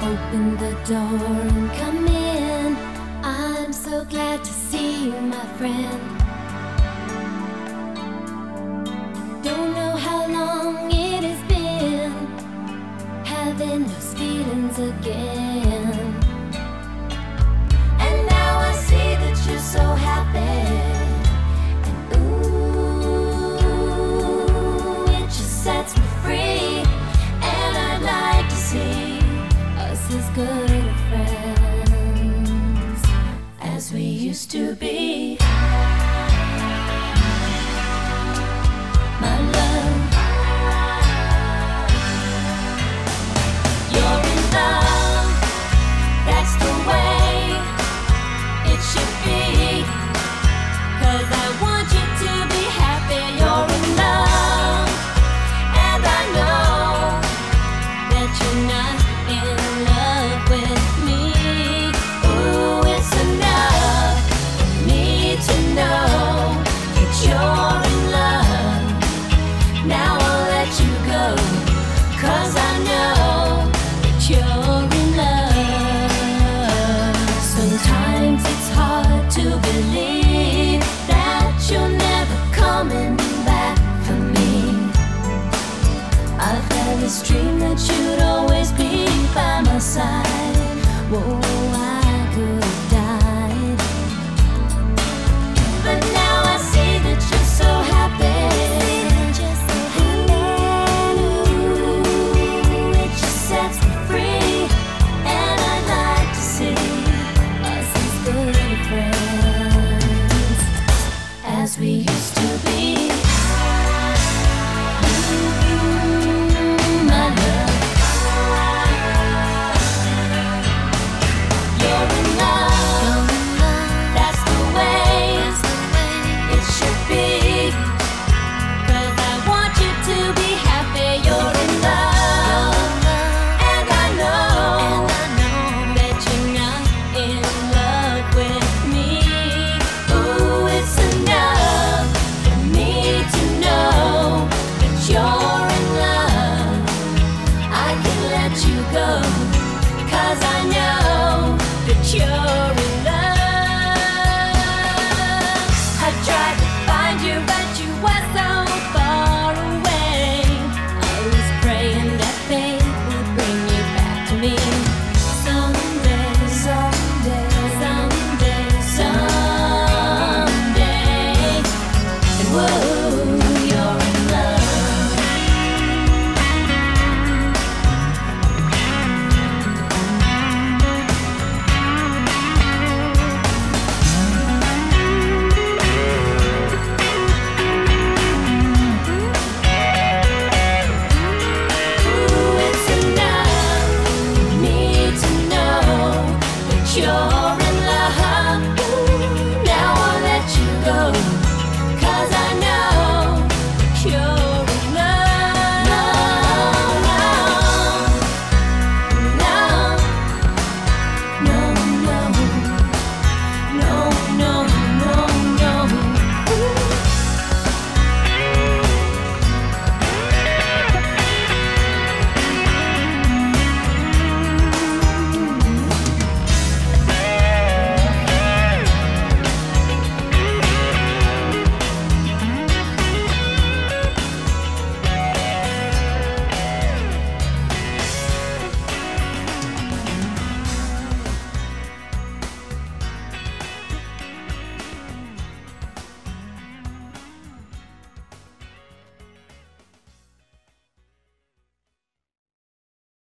Open the door and come in. I'm so glad to see you, my friend. Don't know how long it has been having those feelings again. And now I see that you're so happy. And ooh, it just sets me free. And I'd like to see us as good of friends as we used to be. My love, you're in love, that's the way it should be. 'Cause I want you to be happy. You're in love, and I know that you're not in love with me. Ooh, it's enough for me to know that you're in love. Now I'll let you go, 'cause I know that you're in love. Sometimes it's hard to believe that you're never coming back for me. I've had this dream that you'd always be by my side. Whoa, I could have died. But now I see that you're so happy. Ooh, it just sets me free. And I'd like to see us as good friends as we used to be. My love, you're in love, that's the way it should be. 'Cause I want you to be happy. You're in love, and I know that you're not in love with me. Ooh, it's enough for me to know that you're in love. I can let you go, 'cause I know that you're